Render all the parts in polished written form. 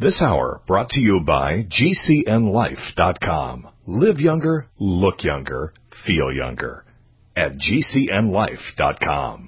This hour brought to you by GCNLife.com. Live younger, look younger, feel younger. At GCNLife.com.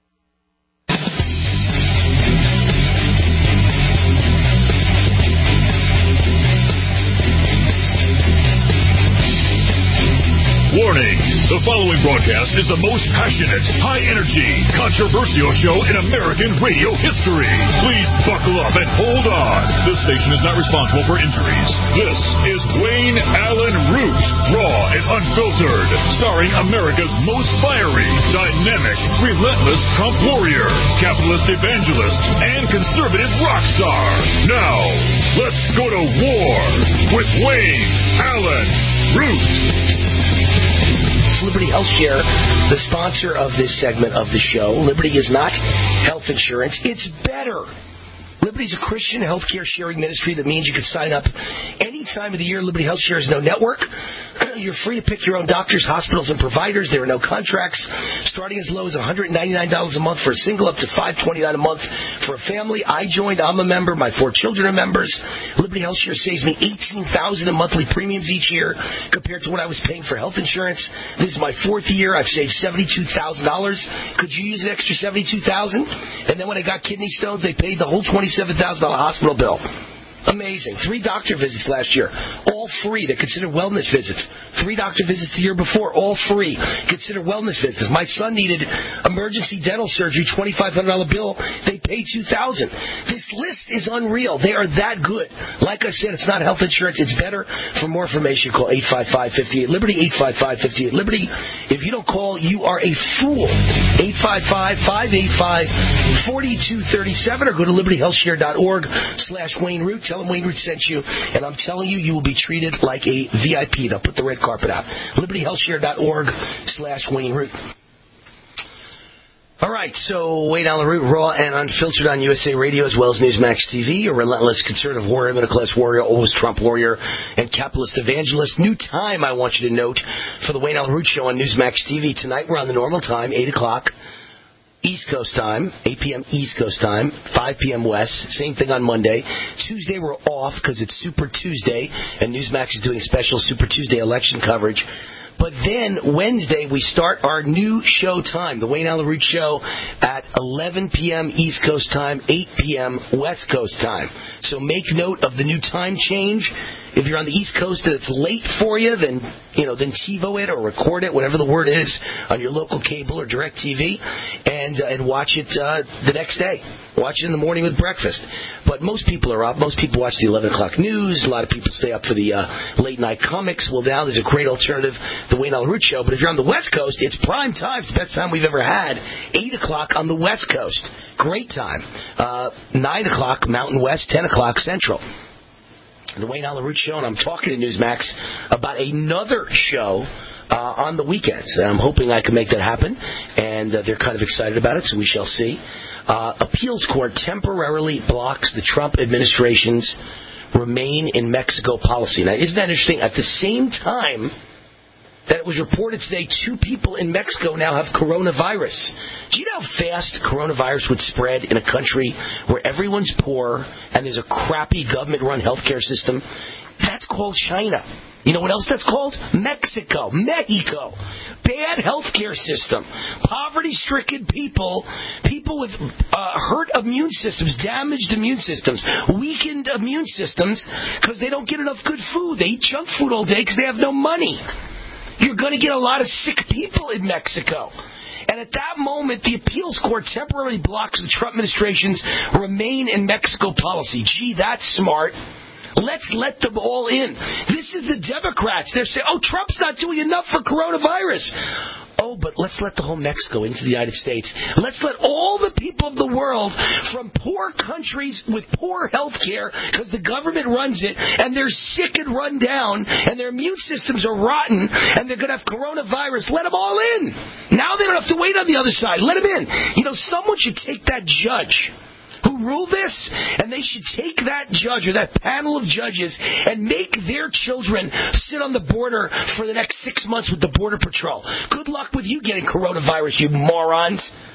Warning! The following broadcast is the most passionate, high-energy, controversial show in American radio history. Please buckle up and hold on. This station is not responsible for injuries. This is Wayne Allen Root, raw and unfiltered, starring America's most fiery, dynamic, relentless Trump warrior, capitalist evangelist, and conservative rock star. Now, let's go to war with Wayne Allen Root. Liberty Health Share, the sponsor of this segment of the show. Liberty is not health insurance. It's better. Liberty is a Christian healthcare sharing ministry. That means you can sign up any time of the year. Liberty Health Share is no network. You're free to pick your own doctors, hospitals, and providers. There are no contracts. Starting as low as $199 a month for a single, up to $529 a month for a family. I joined. I'm a member. My 4 children are members. Liberty Health Share saves me $18,000 in monthly premiums each year compared to what I was paying for health insurance. This is my 4th year. I've saved $72,000. Could you use an extra $72,000? And then when I got kidney stones, they paid the whole $27,000 hospital bill. Amazing. 3 doctor visits last year, all free. They're considered wellness visits. 3 doctor visits the year before, all free. Considered wellness visits. My son needed emergency dental surgery, $2,500 bill. They paid $2,000. This list is unreal. They are that good. Like I said, it's not health insurance. It's better. For more information, call 855-58-LIBERTY, 855-58-LIBERTY. If you don't call, you are a fool. 855-585-4237 or go to libertyhealthshare.org/Wayne Root. Tell them Wayne Root sent you, and I'm telling you, you will be treated like a VIP. They'll put the red carpet out. libertyhealthshare.org/Wayne Root. All right, so Wayne Allen Root, raw and unfiltered on USA Radio as well as Newsmax TV, a relentless conservative warrior, middle-class warrior, always Trump warrior, and capitalist evangelist. New time, I want you to note, for the Wayne Allen Root Show on Newsmax TV. Tonight we're on the normal time, 8 o'clock. East Coast time, 8 p.m. East Coast time, 5 p.m. West. Same thing on Monday. Tuesday we're off because it's Super Tuesday, and Newsmax is doing special Super Tuesday election coverage. But then Wednesday we start our new show time, the Wayne Allen Root Show, at 11 p.m. East Coast time, 8 p.m. West Coast time. So make note of the new time change. If you're on the East Coast and it's late for you, then TiVo it or record it, whatever the word is, on your local cable or direct TV, and watch it the next day. Watch it in the morning with breakfast. But most people are up. Most people watch the 11 o'clock news. A lot of people stay up for the late night comics. Well, now there's a great alternative, the Wayne Allen Root Show. But if you're on the West Coast, it's prime time. It's the best time we've ever had. 8 o'clock on the West Coast. Great time. 9 o'clock Mountain West, 10 o'clock Central. The Wayne Allen Root Show, and I'm talking to Newsmax about another show on the weekends. And I'm hoping I can make that happen, and they're kind of excited about it, so we shall see. Appeals Court temporarily blocks the Trump administration's Remain in Mexico policy. Now, isn't that interesting? At the same time that it was reported today 2 people in Mexico now have coronavirus. Do you know how fast coronavirus would spread in a country where everyone's poor and there's a crappy government-run healthcare system? That's called China. You know what else that's called? Mexico. Bad healthcare system. Poverty-stricken people with hurt immune systems, damaged immune systems, weakened immune systems because they don't get enough good food. They eat junk food all day because they have no money. You're going to get a lot of sick people in Mexico. And at that moment, the appeals court temporarily blocks the Trump administration's Remain in Mexico policy. Gee, that's smart. Let's let them all in. This is the Democrats. They're saying, Trump's not doing enough for coronavirus. But let's let the whole Mexico into the United States. Let's let all the people of the world from poor countries with poor health care, because the government runs it, and they're sick and run down, and their immune systems are rotten, and they're going to have coronavirus. Let them all in. Now they don't have to wait on the other side. Let them in. Someone should take that judge who ruled this, and they should take that judge or that panel of judges and make their children sit on the border for the next 6 months with the Border Patrol. Good luck with you getting coronavirus, you morons.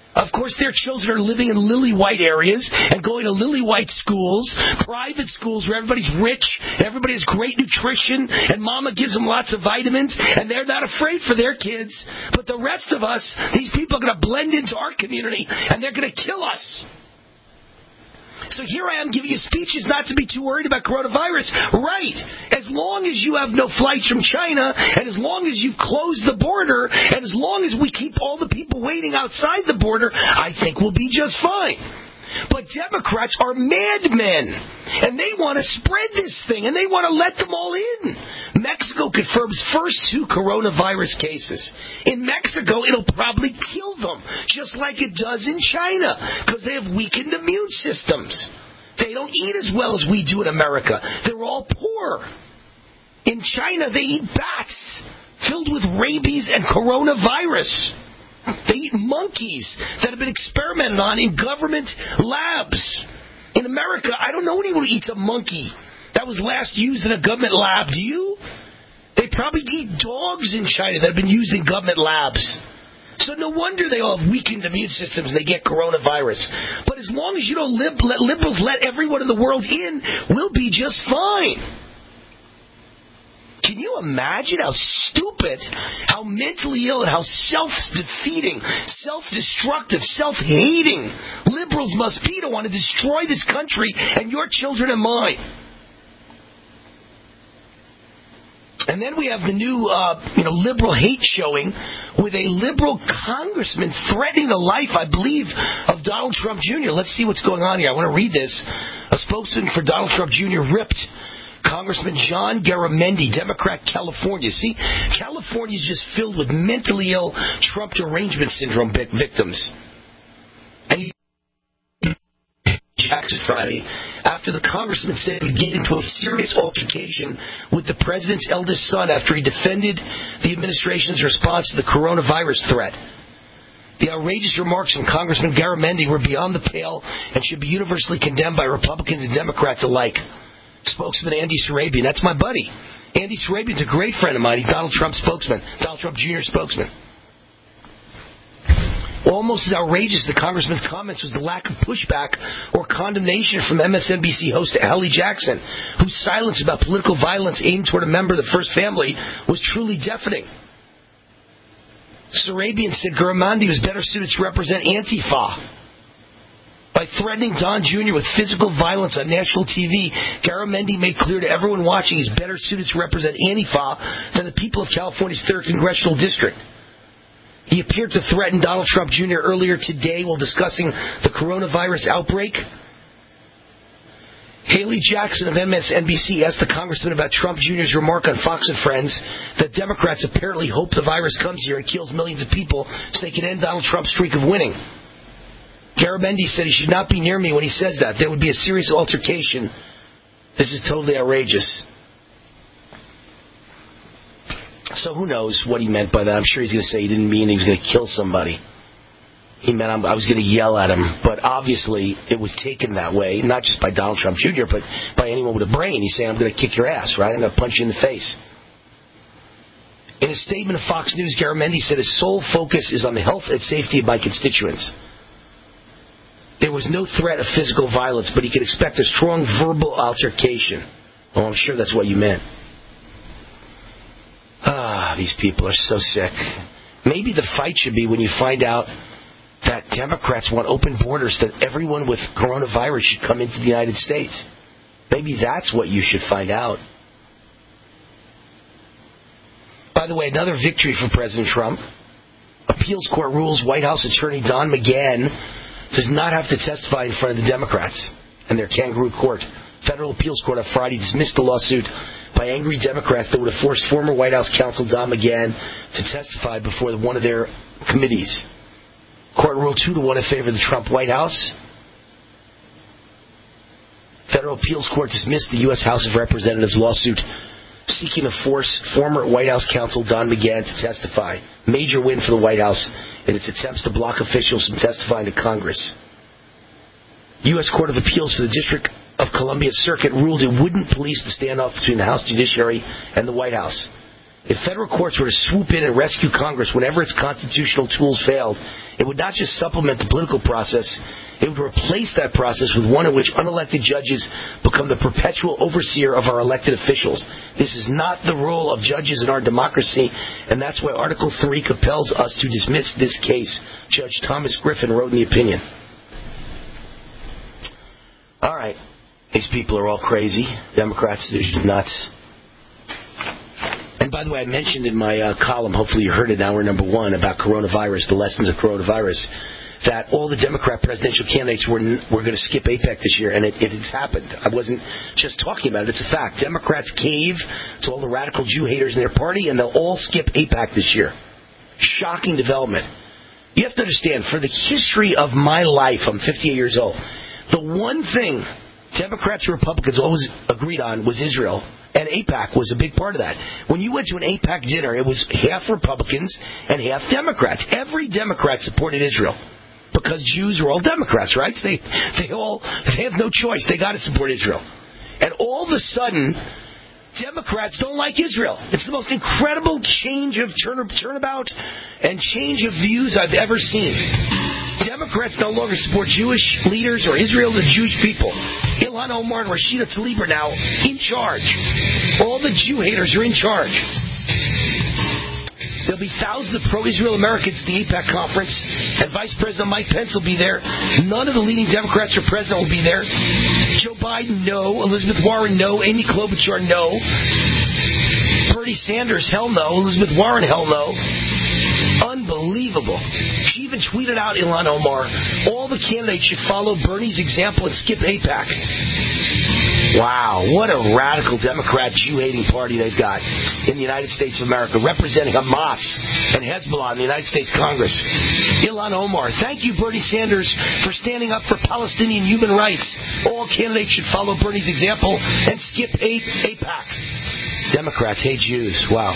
Of course, their children are living in lily-white areas and going to lily-white schools, private schools where everybody's rich, everybody has great nutrition, and mama gives them lots of vitamins, and they're not afraid for their kids. But the rest of us, these people are going to blend into our community, and they're going to kill us. So here I am giving you speeches not to be too worried about coronavirus. Right. As long as you have no flights from China, and as long as you close the border, and as long as we keep all the people waiting outside the border, I think we'll be just fine. But Democrats are madmen, and they want to spread this thing, and they want to let them all in. Mexico confirms first 2 coronavirus cases. In Mexico, it'll probably kill them, just like it does in China, because they have weakened immune systems. They don't eat as well as we do in America. They're all poor. In China, they eat bats filled with rabies and coronavirus. They eat monkeys that have been experimented on in government labs. In America, I don't know anyone who eats a monkey that was last used in a government lab. Do you? They probably eat dogs in China that have been used in government labs. So no wonder they all have weakened immune systems and they get coronavirus. But as long as you don't let liberals let everyone in the world in, we'll be just fine. Can you imagine how stupid, how mentally ill, and how self-defeating, self-destructive, self-hating liberals must be to want to destroy this country and your children and mine? And then we have the new, liberal hate showing with a liberal congressman threatening the life, I believe, of Donald Trump Jr. Let's see what's going on here. I want to read this. A spokesman for Donald Trump Jr. ripped Congressman John Garamendi, Democrat, California. See, California is just filled with mentally ill Trump derangement syndrome victims. And he Jackson Friday after the congressman said he would get into a serious altercation with the president's eldest son after he defended the administration's response to the coronavirus threat. The outrageous remarks from Congressman Garamendi were beyond the pale and should be universally condemned by Republicans and Democrats alike. Spokesman Andy Surabian, that's my buddy. Andy Surabian's a great friend of mine. He's Donald Trump's spokesman, Donald Trump Jr.'s spokesman. Almost as outrageous as the congressman's comments was the lack of pushback or condemnation from MSNBC host Hallie Jackson, whose silence about political violence aimed toward a member of the First Family was truly deafening. Surabian said Garamendi was better suited to represent Antifa. By threatening Don Jr. with physical violence on national TV, Garamendi made clear to everyone watching he's better suited to represent Antifa than the people of California's 3rd Congressional District. He appeared to threaten Donald Trump Jr. earlier today while discussing the coronavirus outbreak. Hallie Jackson of MSNBC asked the congressman about Trump Jr.'s remark on Fox and Friends that Democrats apparently hope the virus comes here and kills millions of people so they can end Donald Trump's streak of winning. Garamendi said he should not be near me when he says that. There would be a serious altercation. This is totally outrageous. So who knows what he meant by that. I'm sure he's going to say he didn't mean he was going to kill somebody. He meant I was going to yell at him. But obviously it was taken that way, not just by Donald Trump Jr., but by anyone with a brain. He's saying, I'm going to kick your ass, right? I'm going to punch you in the face. In a statement to Fox News, Garamendi said his sole focus is on the health and safety of my constituents. There was no threat of physical violence, but he could expect a strong verbal altercation. Oh, I'm sure that's what you meant. These people are so sick. Maybe the fight should be when you find out that Democrats want open borders, that everyone with coronavirus should come into the United States. Maybe that's what you should find out. By the way, another victory for President Trump. Appeals court rules White House attorney Don McGahn does not have to testify in front of the Democrats and their kangaroo court. Federal appeals court on Friday dismissed the lawsuit by angry Democrats that would have forced former White House counsel Don McGahn to testify before one of their committees. Court ruled 2-1 in favor of the Trump White House. Federal appeals court dismissed the U.S. House of Representatives lawsuit seeking to force former White House counsel Don McGahn to testify. Major win for the White House in its attempts to block officials from testifying to Congress. U.S. Court of Appeals for the District of Columbia Circuit ruled it wouldn't police the standoff between the House Judiciary and the White House. If federal courts were to swoop in and rescue Congress whenever its constitutional tools failed, it would not just supplement the political process, it would replace that process with one in which unelected judges become the perpetual overseer of our elected officials. This is not the role of judges in our democracy, and that's why Article 3 compels us to dismiss this case, Judge Thomas Griffin wrote in the opinion. All right. These people are all crazy. Democrats, they're just nuts. And by the way, I mentioned in my column, hopefully you heard it, now we're number 1, about coronavirus, the lessons of coronavirus, that all the Democrat presidential candidates were going to skip AIPAC this year, and it has happened. I wasn't just talking about it, it's a fact. Democrats cave to all the radical Jew haters in their party, and they'll all skip AIPAC this year. Shocking development. You have to understand, for the history of my life, I'm 58 years old, the one thing Democrats and Republicans always agreed on was Israel, and AIPAC was a big part of that. When you went to an AIPAC dinner, it was half Republicans and half Democrats. Every Democrat supported Israel because Jews are all Democrats, right? They have no choice. They got to support Israel. And all of a sudden, Democrats don't like Israel. It's the most incredible change of turnabout and change of views I've ever seen. Democrats no longer support Jewish leaders or Israel, the Jewish people. Ilhan Omar and Rashida Tlaib are now in charge. All the Jew haters are in charge. There'll be thousands of pro-Israel Americans at the AIPAC conference, and Vice President Mike Pence will be there. None of the leading Democrats or president will be there. Joe Biden, no. Elizabeth Warren, no. Amy Klobuchar, no. Bernie Sanders, hell no. Elizabeth Warren, hell no. Unbelievable. She even tweeted out, Ilhan Omar, all the candidates should follow Bernie's example and skip AIPAC. Wow, what a radical Democrat Jew-hating party they've got in the United States of America, representing Hamas and Hezbollah in the United States Congress. Ilhan Omar, thank you, Bernie Sanders, for standing up for Palestinian human rights. All candidates should follow Bernie's example and skip AIPAC. Democrats hate Jews. Wow.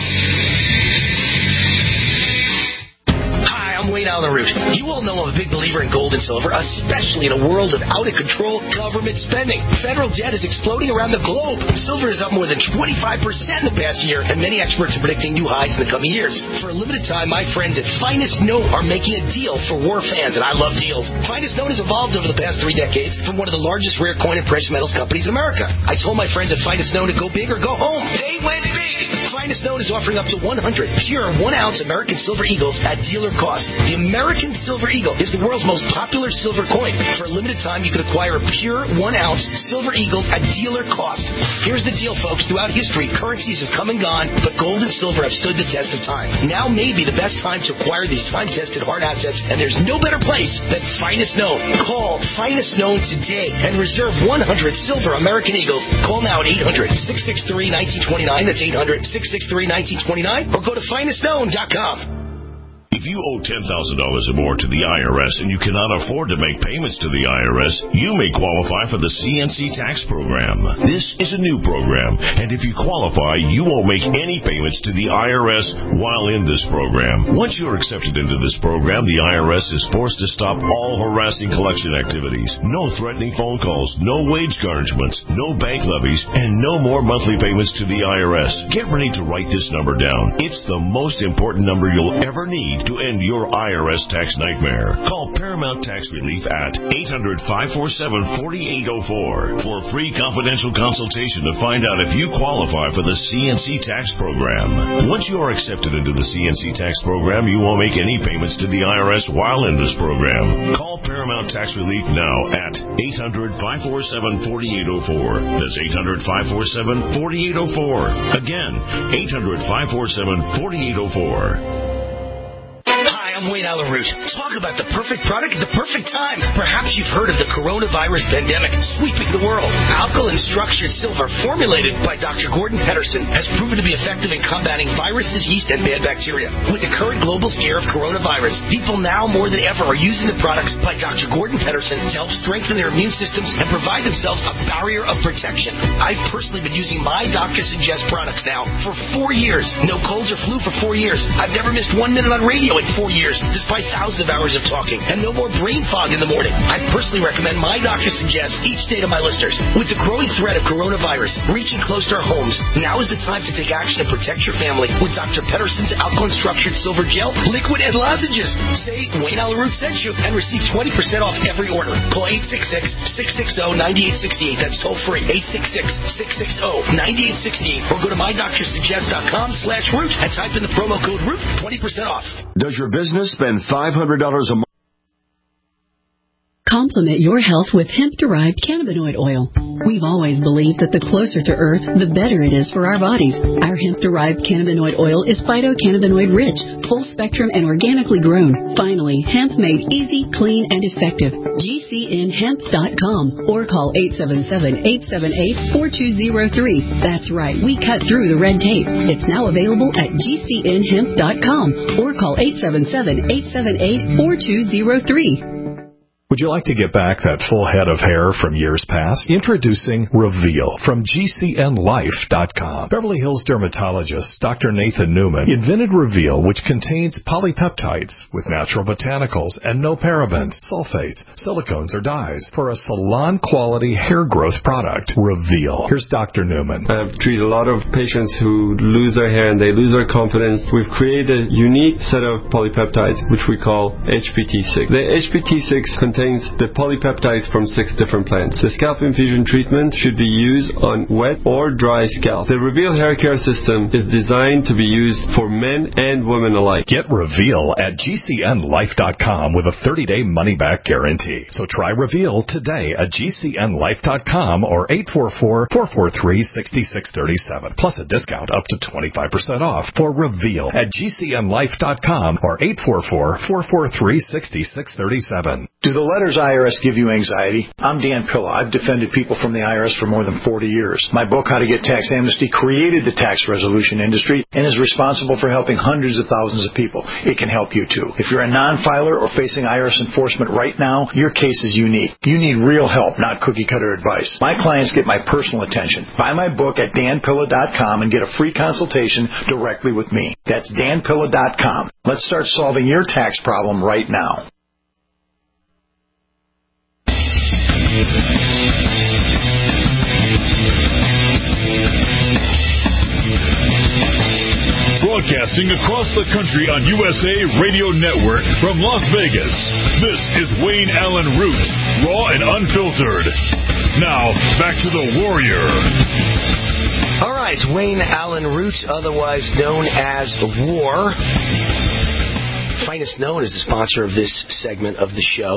I'm Wayne Allen Root. You all know I'm a big believer in gold and silver, especially in a world of out-of-control government spending. Federal debt is exploding around the globe. Silver is up more than 25% in the past year, and many experts are predicting new highs in the coming years. For a limited time, my friends at Finest Note are making a deal for war fans, and I love deals. Finest Note has evolved over the past 3 decades from one of the largest rare coin and precious metals companies in America. I told my friends at Finest Note to go big or go home. They went big! Finest Note is offering up to 100 pure 1-ounce American Silver Eagles at dealer cost. The American Silver Eagle is the world's most popular silver coin. For a limited time, you can acquire a pure 1-ounce Silver Eagle at dealer cost. Here's the deal, folks. Throughout history, currencies have come and gone, but gold and silver have stood the test of time. Now may be the best time to acquire these time-tested hard assets, and there's no better place than Finest Known. Call Finest Known today and reserve 100 silver American Eagles. Call now at 800-663-1929. That's 800-663-1929. Or go to finestknown.com. If you owe $10,000 or more to the IRS and you cannot afford to make payments to the IRS, you may qualify for the CNC tax program. This is a new program, and if you qualify, you won't make any payments to the IRS while in this program. Once you're accepted into this program, the IRS is forced to stop all harassing collection activities. No threatening phone calls, no wage garnishments, no bank levies, and no more monthly payments to the IRS. Get ready to write this number down. It's the most important number you'll ever need to end your IRS tax nightmare. Call Paramount Tax Relief at 800-547-4804 for a free confidential consultation to find out if you qualify for the CNC tax program. Once you are accepted into the CNC tax program, you won't make any payments to the IRS while in this program. Call Paramount Tax Relief now at 800-547-4804. That's 800-547-4804. Again, 800-547-4804. I'm Wayne Allen Root. Talk about the perfect product at the perfect time. Perhaps you've heard of the coronavirus pandemic sweeping the world. Alkaline structured silver formulated by Dr. Gordon Pedersen has proven to be effective in combating viruses, yeast, and bad bacteria. With the current global scare of coronavirus, people now more than ever are using the products by Dr. Gordon Pedersen to help strengthen their immune systems and provide themselves a barrier of protection. I've personally been using my Dr. Suggest products now for 4 years. No colds or flu for 4 years. I've never missed 1 minute on radio in 4 years. listeners, despite thousands of hours of talking, and no more brain fog in the morning. I personally recommend My Doctor Suggests each day to my listeners. With the growing threat of coronavirus reaching close to our homes, now is the time to take action and protect your family with Dr. Pedersen's Alkaline Structured Silver Gel, Liquid, and Lozenges. Say Wayne Allyn Root sent you and receive 20% off every order. Call 866-660-9868. That's toll free. 866-660-9868. Or go to MyDoctorSuggest.com/root and type in the promo code ROOT, 20% off. Does your business spend $500 a month? Complement your health with hemp-derived cannabinoid oil. We've always believed that the closer to Earth, the better it is for our bodies. Our hemp-derived cannabinoid oil is phytocannabinoid-rich, full-spectrum, and organically grown. Finally, hemp made easy, clean, and effective. GCNhemp.com or call 877-878-4203. That's right, we cut through the red tape. It's now available at GCNhemp.com or call 877-878-4203. Would you like to get back that full head of hair from years past? Introducing Reveal from GCNlife.com. Beverly Hills dermatologist Dr. Nathan Newman invented Reveal, which contains polypeptides with natural botanicals and no parabens, sulfates, silicones, or dyes for a salon-quality hair growth product. Reveal. Here's Dr. Newman. I've treated a lot of patients who lose their hair and they lose their confidence. We've created a unique set of polypeptides, which we call HPT6. The HPT6 contains the polypeptides from 6 different plants. The scalp infusion treatment should be used on wet or dry scalp. The Reveal hair care system is designed to be used for men and women alike. Get Reveal at GCNlife.com with a 30-day money-back guarantee. So try Reveal today at GCNlife.com or 844-443-6637. Plus a discount up to 25% off for Reveal at GCNlife.com or 844-443-6637. Do the letters IRS give you anxiety? I'm Dan Pilla. I've defended people from the IRS for more than 40 years. My book, How to Get Tax Amnesty, created the tax resolution industry and is responsible for helping hundreds of thousands of people. It can help you too. If you're a non-filer or facing IRS enforcement right now, your case is unique. You need real help, not cookie-cutter advice. My clients get my personal attention. Buy my book at danpilla.com and get a free consultation directly with me. That's danpilla.com. Let's start solving your tax problem right now. Broadcasting across the country on USA Radio Network from Las Vegas, this is Wayne Allyn Root, raw and unfiltered. Now, back to the Warrior. All right, Wayne Allyn Root, otherwise known as War. Finest Known is the sponsor of this segment of the show.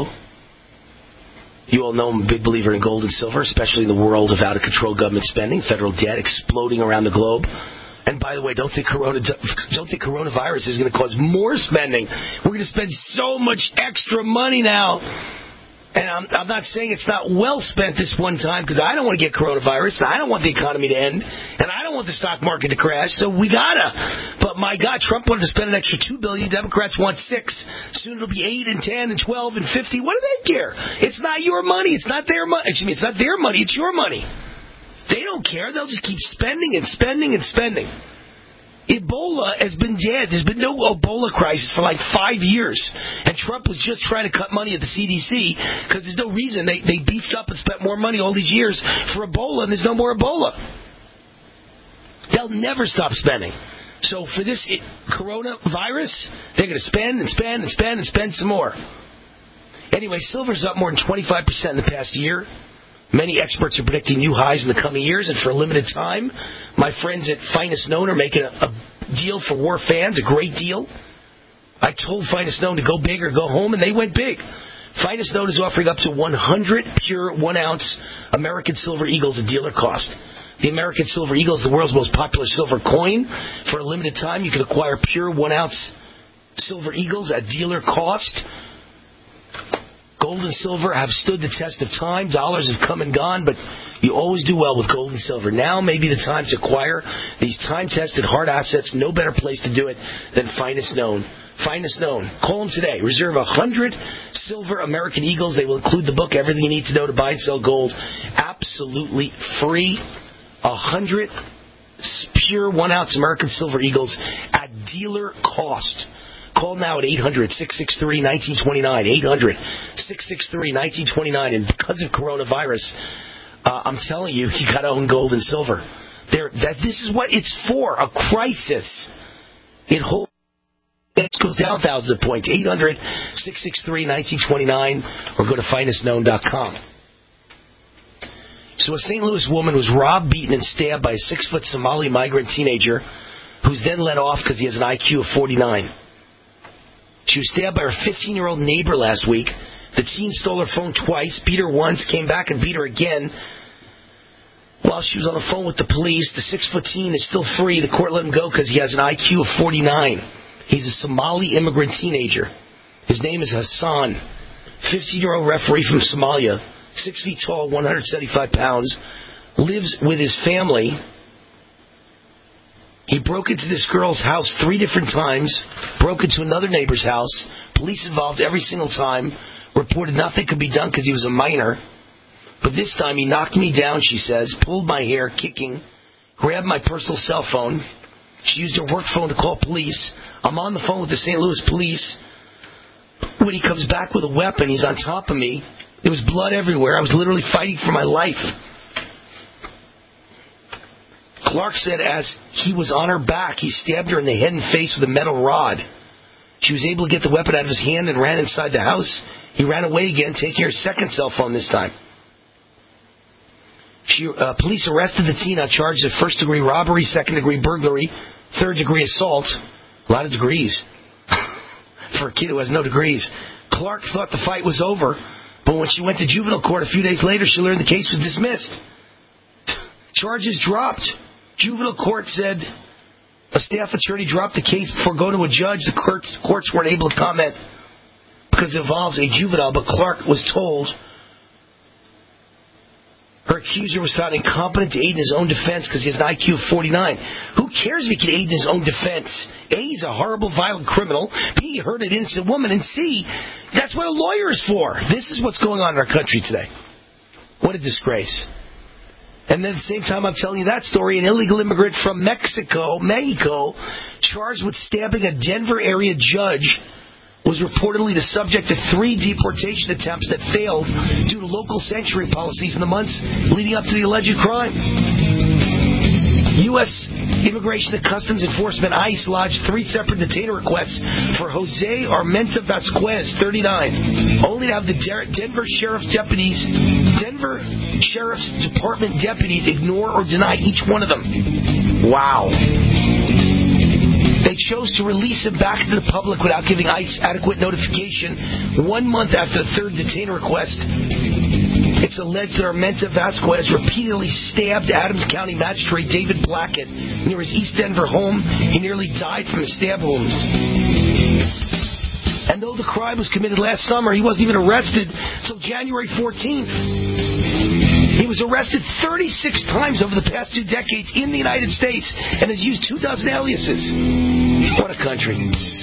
You all know I'm a big believer in gold and silver, especially in the world of out-of-control government spending, federal debt exploding around the globe. And by the way, don't think coronavirus is going to cause more spending. We're going to spend so much extra money now. And I'm not saying it's not well spent this one time, because I don't want to get coronavirus, and I don't want the economy to end, and I don't want the stock market to crash, so we gotta. But my God, Trump wanted to spend an extra $2 billion. Democrats want $6 billion. Soon it'll be 8 and 10 and 12 and 50. What do they care? It's not your money. It's not their money. Excuse me, it's not their money. It's your money. They don't care. They'll just keep spending and spending and spending. Ebola has been dead. There's been no Ebola crisis for like 5 years. And Trump was just trying to cut money at the CDC because there's no reason. They beefed up and spent more money all these years for Ebola, and there's no more Ebola. They'll never stop spending. So for this coronavirus, they're going to spend and spend and spend and spend some more. Anyway, silver's up more than 25% in the past year. Many experts are predicting new highs in the coming years, and for a limited time, my friends at Finest Known are making a deal for war fans, a great deal. I told Finest Known to go big or go home, and they went big. Finest Known is offering up to 100 pure 1-ounce American Silver Eagles at dealer cost. The American Silver Eagle is the world's most popular silver coin. For a limited time, you can acquire pure 1-ounce Silver Eagles at dealer cost. Gold and silver have stood the test of time. Dollars have come and gone, but you always do well with gold and silver. Now may be the time to acquire these time-tested hard assets. No better place to do it than Finest Known. Finest Known. Call them today. Reserve 100 silver American Eagles. They will include the book, Everything You Need to Know to Buy and Sell Gold. Absolutely free. 100 pure 1-ounce American Silver Eagles at dealer cost. Call now at 800-663-1929. 800-663-1929. And because of coronavirus, I'm telling you, you got to own gold and silver. This is what it's for, a crisis. It goes down thousands of points. 800-663-1929 or go to finestknown.com. So a St. Louis woman was robbed, beaten, and stabbed by a 6-foot Somali migrant teenager who's then let off because he has an IQ of 49. She was stabbed by her 15-year-old neighbor last week. The teen stole her phone twice, beat her once, came back and beat her again. While she was on the phone with the police, the 6-foot teen is still free. The court let him go because he has an IQ of 49. He's a Somali immigrant teenager. His name is Hassan. 15-year-old referee from Somalia, 6 feet tall, 175 pounds, lives with his family. He broke into this girl's house 3 different times, broke into another neighbor's house. Police involved every single time, reported nothing could be done because he was a minor. But this time he knocked me down, she says, pulled my hair, kicking, grabbed my personal cell phone. She used her work phone to call police. I'm on the phone with the St. Louis police. When he comes back with a weapon, he's on top of me. There was blood everywhere. I was literally fighting for my life. Clark said as he was on her back, he stabbed her in the head and face with a metal rod. She was able to get the weapon out of his hand and ran inside the house. He ran away again, taking her second cell phone this time. Police arrested the teen on charges of first-degree robbery, second-degree burglary, third-degree assault. A lot of degrees for a kid who has no degrees. Clark thought the fight was over, but when she went to juvenile court a few days later, she learned the case was dismissed. Charges dropped. Juvenile court said a staff attorney dropped the case before going to a judge. The courts weren't able to comment because it involves a juvenile, but Clark was told her accuser was found incompetent to aid in his own defense because he has an IQ of 49. Who cares if he can aid in his own defense? A, he's a horrible, violent criminal. B, he hurt an innocent woman. And C, that's what a lawyer is for. This is what's going on in our country today. What a disgrace. And then at the same time I'm telling you that story, an illegal immigrant from Mexico, charged with stabbing a Denver area judge, was reportedly the subject of 3 deportation attempts that failed due to local sanctuary policies in the months leading up to the alleged crime. U.S. Immigration and Customs Enforcement, ICE, lodged 3 separate detainer requests for Jose Armenta Vasquez, 39, only to have the Denver Sheriff's Department deputies ignore or deny each one of them. Wow. They chose to release him back to the public without giving ICE adequate notification 1 month after the 3rd detainer request. It's alleged that Armenta Vasquez repeatedly stabbed Adams County Magistrate David Blackett near his East Denver home. He nearly died from his stab wounds. And though the crime was committed last summer, he wasn't even arrested until January 14th. He was arrested 36 times over the past 2 decades in the United States and has used 24 aliases. What a country.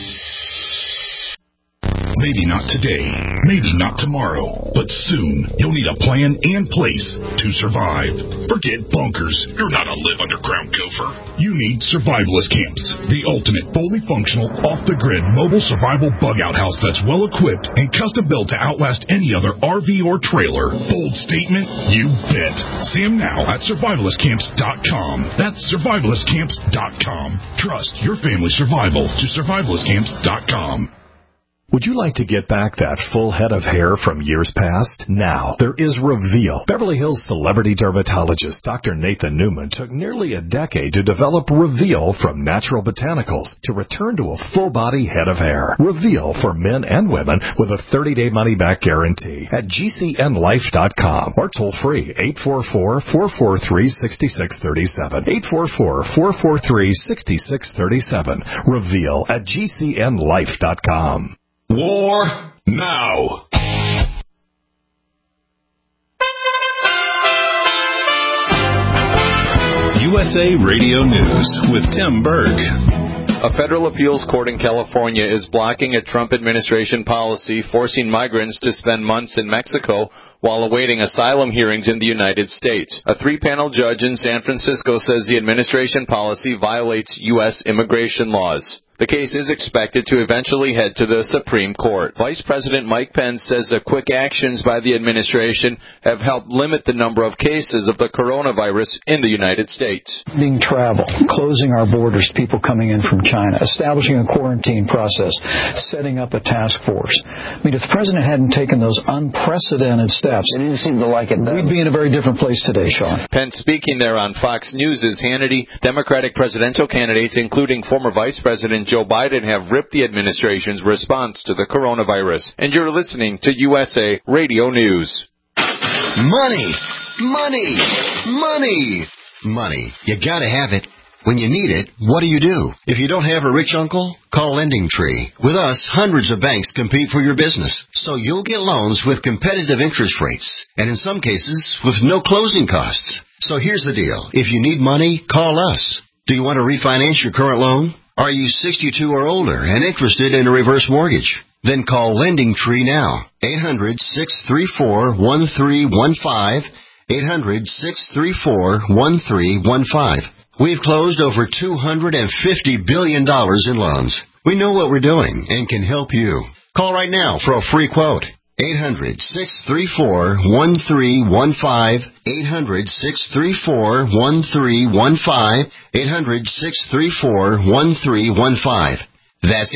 Maybe not today, maybe not tomorrow, but soon you'll need a plan and place to survive. Forget bunkers. You're not a live underground gopher. You need Survivalist Camps, the ultimate fully functional, off-the-grid mobile survival bug-out house that's well-equipped and custom-built to outlast any other RV or trailer. Bold statement? You bet. See them now at survivalistcamps.com. That's survivalistcamps.com. Trust your family's survival to survivalistcamps.com. Would you like to get back that full head of hair from years past? Now, there is Reveal. Beverly Hills celebrity dermatologist Dr. Nathan Newman took nearly a decade to develop Reveal from natural botanicals to return to a full-body head of hair. Reveal for men and women with a 30-day money-back guarantee at GCNlife.com or toll-free 844-443-6637. 844-443-6637. Reveal at GCNlife.com. War now. USA Radio News with Tim Berg. A federal appeals court in California is blocking a Trump administration policy forcing migrants to spend months in Mexico while awaiting asylum hearings in the United States. A 3-panel judge in San Francisco says the administration policy violates U.S. immigration laws. The case is expected to eventually head to the Supreme Court. Vice President Mike Pence says the quick actions by the administration have helped limit the number of cases of the coronavirus in the United States. Travel, closing our borders, people coming in from China, establishing a quarantine process, setting up a task force. I mean, if the president hadn't taken those unprecedented steps, they didn't seem to like it, we'd be in a very different place today, Sean. Pence speaking there on Fox News' Hannity. Democratic presidential candidates, including former Vice President Joe Biden, have ripped the administration's response to the coronavirus. And you're listening to USA Radio News. Money! Money! Money! Money. You gotta have it. When you need it, what do? If you don't have a rich uncle, call LendingTree. With us, hundreds of banks compete for your business, so you'll get loans with competitive interest rates, and in some cases, with no closing costs. So here's the deal. If you need money, call us. Do you want to refinance your current loan? Are you 62 or older and interested in a reverse mortgage? Then call LendingTree now. 800-634-1315. 800-634-1315. We've closed over $250 billion in loans. We know what we're doing and can help you. Call right now for a free quote. 800-634-1315. 800-634-1315. 800-634-1315. That's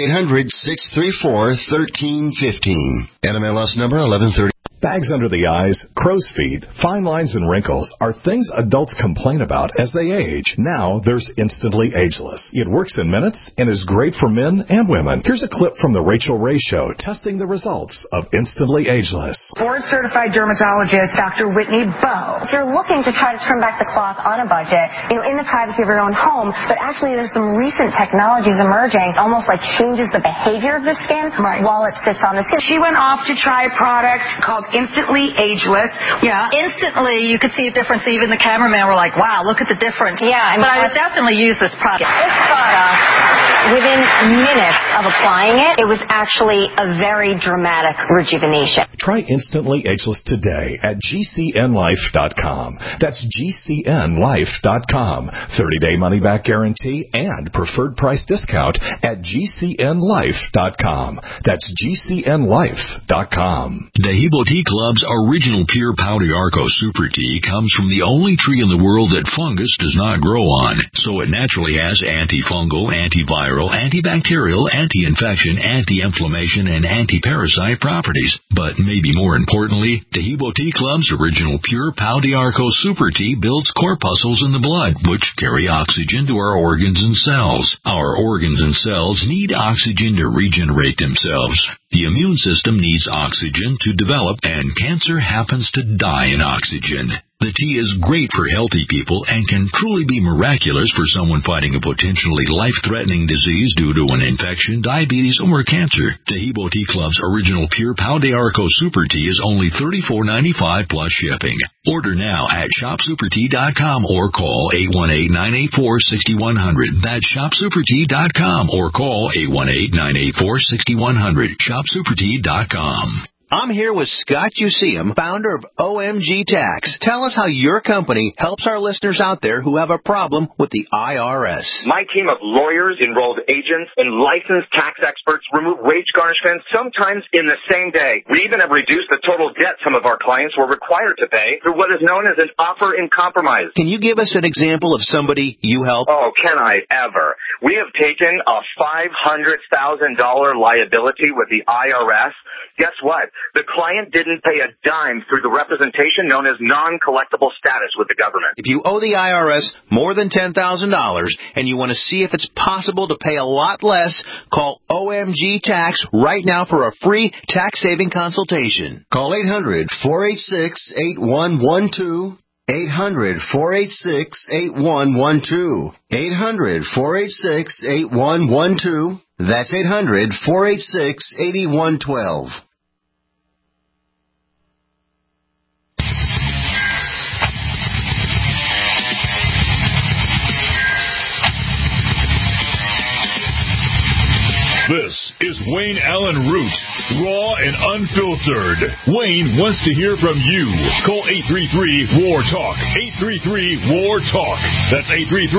800-634-1315. NMLS number 1130. Bags under the eyes, crow's feet, fine lines, and wrinkles are things adults complain about as they age. Now there's Instantly Ageless. It works in minutes and is great for men and women. Here's a clip from the Rachel Ray Show testing the results of Instantly Ageless. Board-certified dermatologist Dr. Whitney Bowe. If you're looking to try to turn back the clock on a budget, in the privacy of your own home, but actually there's some recent technologies emerging, almost like changes the behavior of the skin while it sits on the skin. She went off to try a product called Instantly Ageless. Yeah, instantly you could see a difference. Even the cameraman were like, wow, look at the difference. Yeah. But I would definitely use this product. This product, within minutes of applying it, it was actually a very dramatic rejuvenation. Try Instantly Ageless today at GCNlife.com. That's GCNlife.com. 30-day money-back guarantee and preferred price discount at GCNlife.com. That's GCNlife.com. The Hebo Tea Club's original pure Pau d'Arco Super Tea comes from the only tree in the world that fungus does not grow on, so it naturally has antifungal, antiviral, antibacterial, anti-infection, anti-inflammation, and anti-parasite properties. But maybe more importantly, the Hebo Tea Club's original pure Pau d'Arco Super Tea builds corpuscles in the blood, which carry oxygen to our organs and cells. Our organs and cells need oxygen to regenerate themselves. The immune system needs oxygen to develop, and cancer happens to die in oxygen. The tea is great for healthy people and can truly be miraculous for someone fighting a potentially life-threatening disease due to an infection, diabetes, or cancer. The Hebo Tea Club's original pure Pau d'Arco Super Tea is only $34.95 plus shipping. Order now at shopsupertea.com or call 818-984-6100. That's shopsupertea.com or call 818-984-6100. shopsupertea.com. I'm here with Scott Useum, founder of OMG Tax. Tell us how your company helps our listeners out there who have a problem with the IRS. My team of lawyers, enrolled agents, and licensed tax experts remove wage garnishments sometimes in the same day. We even have reduced the total debt some of our clients were required to pay through what is known as an offer in compromise. Can you give us an example of somebody you help? Oh, can I ever? We have taken a $500,000 liability with the IRS. Guess what? The client didn't pay a dime through the representation known as non-collectible status with the government. If you owe the IRS more than $10,000 and you want to see if it's possible to pay a lot less, call OMG Tax right now for a free tax-saving consultation. Call 800-486-8112. 800-486-8112. 800-486-8112. That's 800-486-8112. This is Wayne Allen Root, raw and unfiltered. Wayne wants to hear from you. Call 833-WAR-TALK. 833-WAR-TALK. That's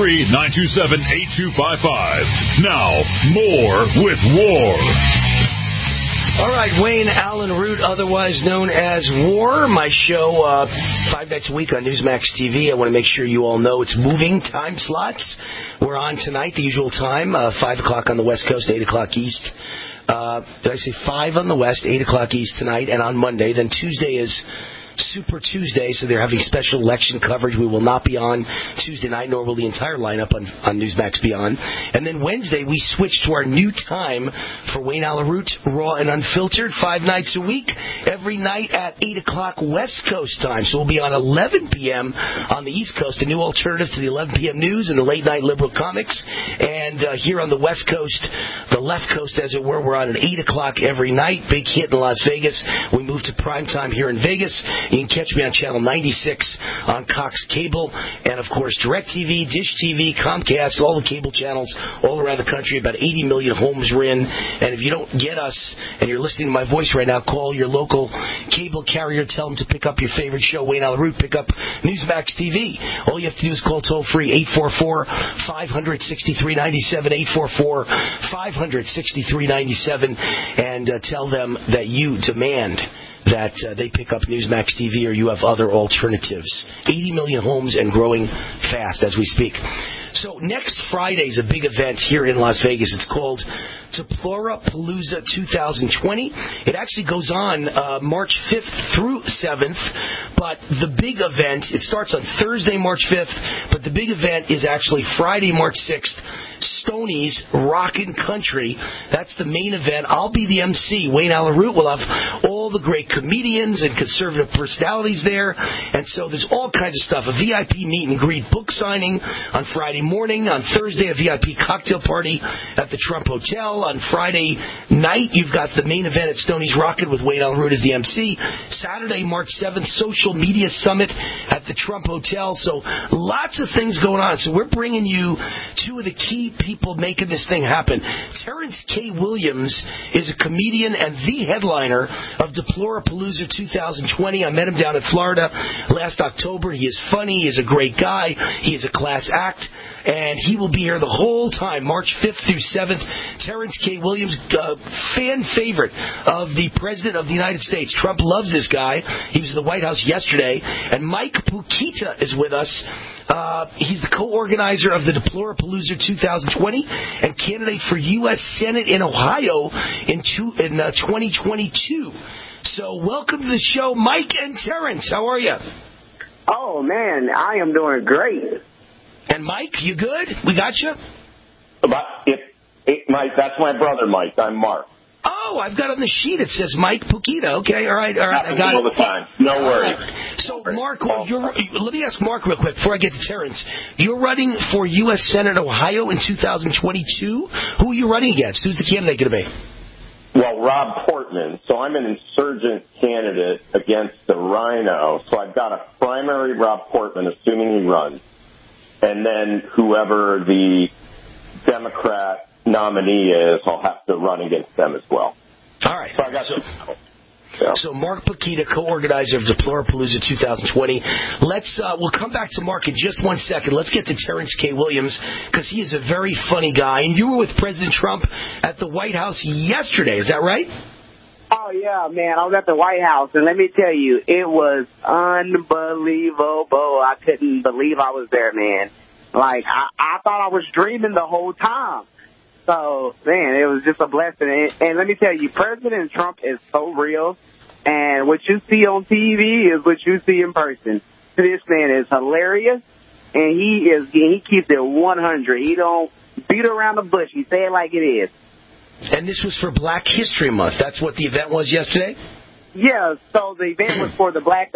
833-927-8255. Now, more with War. All right, Wayne Allen Root, otherwise known as War. My show 5 nights a week on Newsmax TV. I want to make sure you all know it's moving time slots. We're on tonight, the usual time, 5 o'clock on the West Coast, 8 o'clock East. Did I say 5 on the West, 8 o'clock East tonight, and on Monday. Then Tuesday is Super Tuesday, so they're having special election coverage. We will not be on Tuesday night, nor will the entire lineup on Newsmax be on. And then Wednesday, we switch to our new time for Wayne Allen Root, raw and unfiltered, 5 nights a week, every night at 8 o'clock West Coast time. So we'll be on 11 p.m. on the East Coast, a new alternative to the 11 p.m. news and the late-night liberal comics. And here on the West Coast, the left coast, as it were, we're on at 8 o'clock every night. Big hit in Las Vegas. We move to prime time here in Vegas. You can catch me on Channel 96 on Cox Cable and, of course, DirecTV, Dish TV, Comcast, all the cable channels all around the country. About 80 million homes we're in. And if you don't get us and you're listening to my voice right now, call your local cable carrier. Tell them to pick up your favorite show, Wayne Allen Root. Pick up Newsmax TV. All you have to do is call toll-free 844-500-6397, 844-500-6397, and tell them that you demand that they pick up Newsmax TV or you have other alternatives. 80 million homes and growing fast as we speak. So next Friday is a big event here in Las Vegas. It's called Deplorapalooza 2020. It actually goes on March 5th through 7th, but the big event, it starts on Thursday, March 5th, but the big event is actually Friday, March 6th. Stoney's Rockin' Country. That's the main event. I'll be the MC. Wayne Allen Root will have all the great comedians and conservative personalities there. And so there's all kinds of stuff. A VIP meet and greet book signing on Friday morning. On Thursday, a VIP cocktail party at the Trump Hotel. On Friday night, you've got the main event at Stoney's Rockin' with Wayne Allen Root as the MC. Saturday, March 7th, Social Media Summit at the Trump Hotel. So lots of things going on. So we're bringing you two of the key people making this thing happen. Terrence K. Williams is a comedian and the headliner of Deplorapalooza 2020. I met him down in Florida last October. He is funny. He is a great guy. He is a class act. And he will be here the whole time, March 5th through 7th. Terrence K. Williams, fan favorite of the President of the United States. Trump loves this guy. He was in the White House yesterday. And Mike Pukita is with us. He's the co-organizer of the Deplorapalooza 2020 and candidate for U.S. Senate in Ohio in 2022. So welcome to the show, Mike and Terrence. How are you? Oh, man, I am doing great. And Mike, you good? We got you? Mike, that's my brother, Mike. I'm Mark. Oh, I've got on the sheet. It says Mike Pukita. Okay, all right. I got all the time. No worries. Right. So, Mark, let me ask Mark real quick before I get to Terrence. You're running for U.S. Senate Ohio in 2022. Who are you running against? Who's the candidate going to be? Well, Rob Portman. So I'm an insurgent candidate against the Rhino. So I've got a primary Rob Portman, assuming he runs. And then whoever the Democrat nominee is, I'll have to run against them as well. All right. So I got So Mark Pukita, co-organizer of Deplorapalooza 2020. We'll come back to Mark in just 1 second. Let's get to Terrence K. Williams, because he is a very funny guy. And you were with President Trump at the White House yesterday. Is that right? Oh, yeah, man. I was at the White House, and let me tell you, it was unbelievable. I couldn't believe I was there, man. Like, I thought I was dreaming the whole time. So, man, it was just a blessing. And let me tell you, President Trump is so real. And what you see on TV is what you see in person. This man is hilarious, and he keeps it 100. He don't beat around the bush. He say it like it is. And this was for Black History Month. That's what the event was yesterday? Yeah, so the event was for the Black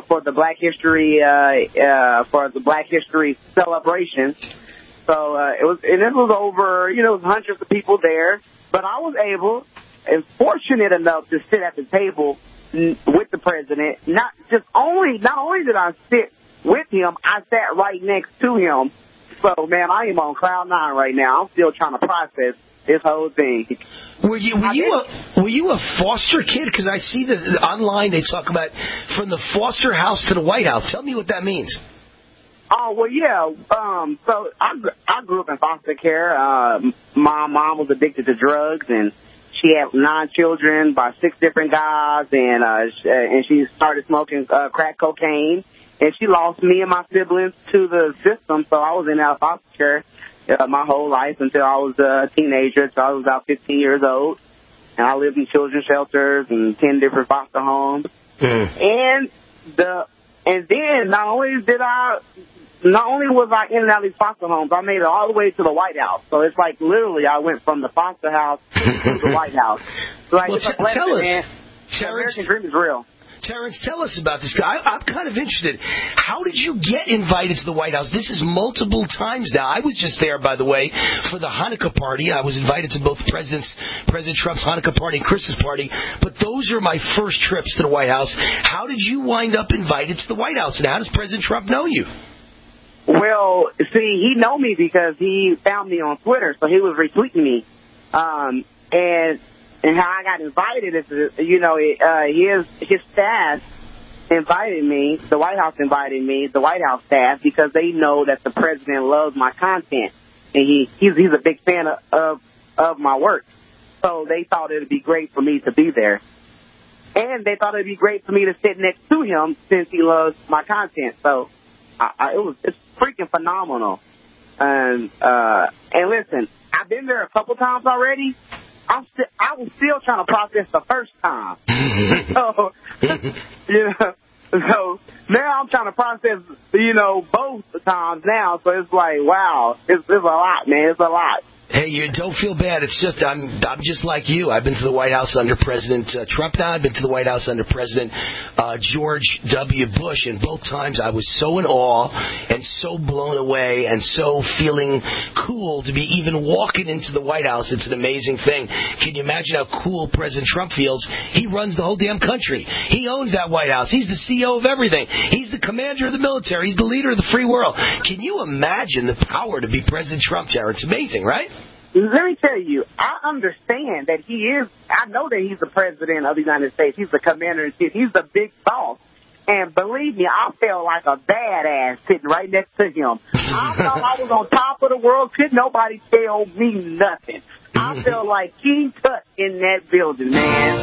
History celebration. So it was over, it was hundreds of people there, but I was able and fortunate enough to sit at the table with the president. Not only did I sit with him, I sat right next to him So, man, I am on cloud 9 right now. I'm still trying to process this whole thing. Were you a foster kid? Because I see that online they talk about from the foster house to the White House. Tell me what that means. Oh, well, yeah. So I grew up in foster care. My mom was addicted to drugs, and she had 9 children by 6 different guys, and she started smoking crack cocaine, and she lost me and my siblings to the system. So I was in and out of foster care my whole life until I was a teenager, so I was about 15 years old. And I lived in children's shelters and 10 different foster homes. And then not only was I in and out of these foster homes, I made it all the way to the White House. So it's like literally I went from the foster house to the White House. So like, it's a blessing, man. The American dream is real. Terrence, tell us about this guy. I'm kind of interested. How did you get invited to the White House? This is multiple times now. I was just there, by the way, for the Hanukkah party. I was invited to both President Trump's Hanukkah party and Christmas party. But those are my first trips to the White House. How did you wind up invited to the White House? And how does President Trump know you? Well, see, he know me because he found me on Twitter, so he was retweeting me. And how I got invited is, his staff invited me, the White House invited me, the White House staff, because they know that the president loves my content. And he's a big fan of my work. So they thought it would be great for me to be there. And they thought it would be great for me to sit next to him since he loves my content. So it's freaking phenomenal. And listen, I've been there a couple times already. I was still trying to process the first time. So now I'm trying to process, both times now. So it's like, wow, it's a lot, man. It's a lot. Hey, you don't feel bad. It's just I'm just like you. I've been to the White House under President Trump now. I've been to the White House under President George W. Bush, and both times I was so in awe and so blown away and so feeling cool to be even walking into the White House. It's an amazing thing. Can you imagine how cool President Trump feels? He runs the whole damn country. He owns that White House. He's the CEO of everything. He's the commander of the military. He's the leader of the free world. Can you imagine the power to be President Trump, Jared? It's amazing, right? Let me tell you, I understand that he is, I know that he's the president of the United States. He's the commander-in-chief. He's the big boss. And believe me, I felt like a badass sitting right next to him. I thought I was on top of the world. Couldn't nobody tell me nothing. I felt like King Tut in that building, man.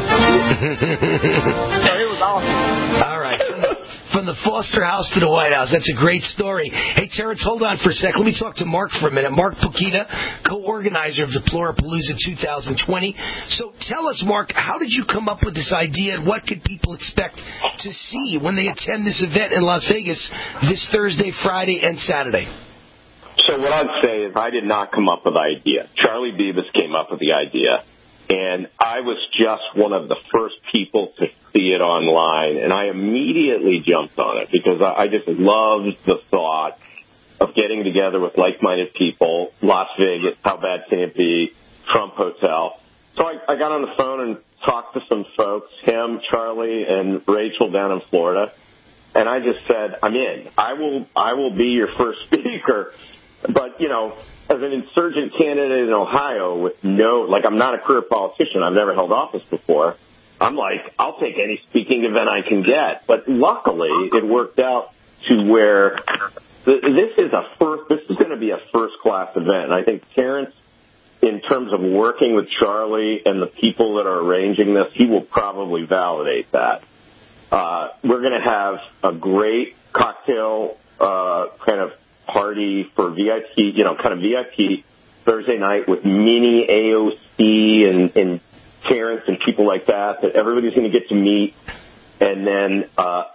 So it was awesome. All right. From the Foster House to the White House. That's a great story. Hey, Terrence, hold on for a sec. Let me talk to Mark for a minute. Mark Pukita, co-organizer of Deplorapalooza 2020. So tell us, Mark, how did you come up with this idea, and what could people expect to see when they attend this event in Las Vegas this Thursday, Friday, and Saturday? So what I'd say is I did not come up with the idea. Charlie Bibas came up with the idea. And I was just one of the first people to see it online, and I immediately jumped on it because I just loved the thought of getting together with like-minded people, Las Vegas, how bad can it be, Trump Hotel. So I got on the phone and talked to some folks, him, Charlie, and Rachel down in Florida, and I just said, I'm in. I will be your first speaker, but, as an insurgent candidate in Ohio with I'm not a career politician. I've never held office before. I'm like, I'll take any speaking event I can get. But luckily, it worked out to where this is going to be a first-class event. And I think Terrence, in terms of working with Charlie and the people that are arranging this, he will probably validate that. We're going to have a great cocktail kind of party for VIP, kind of VIP Thursday night with mini AOC and Terrence and people like that everybody's going to get to meet, and then